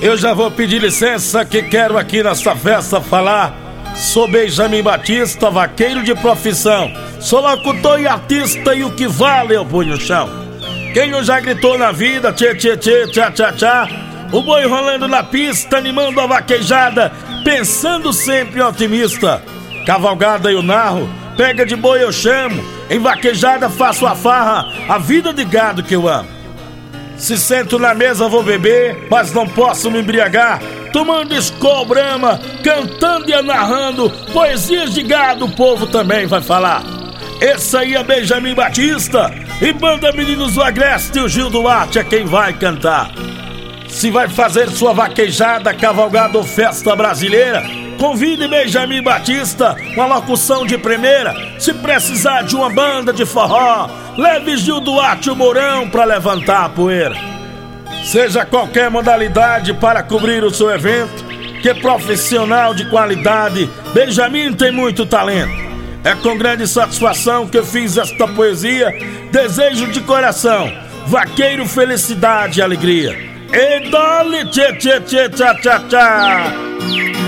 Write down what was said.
Eu já vou pedir licença que quero aqui nessa festa falar. Sou Benjamin Batista, vaqueiro de profissão. Sou locutor e artista e o que vale eu ponho no chão. Quem não já gritou na vida, tchê tchê tchê, tchá tchá tchá. O boi rolando na pista, animando a vaquejada, pensando sempre otimista. Cavalgada eu narro, pega de boi eu chamo. Em vaquejada faço a farra, a vida de gado que eu amo. Se sento na mesa vou beber, mas não posso me embriagar. Tomando Skol Brahma, cantando e narrando poesias de gado, o povo também vai falar. Esse aí é Benjamin Batista e banda Meninos do Agreste, o Gil Duarte é quem vai cantar. Se vai fazer sua vaquejada, cavalgada ou festa brasileira, convide Benjamin Batista, uma locução de primeira. Se precisar de uma banda de forró, leve Gil Duarte o Mourão pra levantar a poeira. Seja qualquer modalidade para cobrir o seu evento, que profissional de qualidade, Benjamin tem muito talento. É com grande satisfação que eu fiz esta poesia, desejo de coração, vaqueiro, felicidade e alegria. E dá-lhe tchê tchê tchê tchá tchá tchá.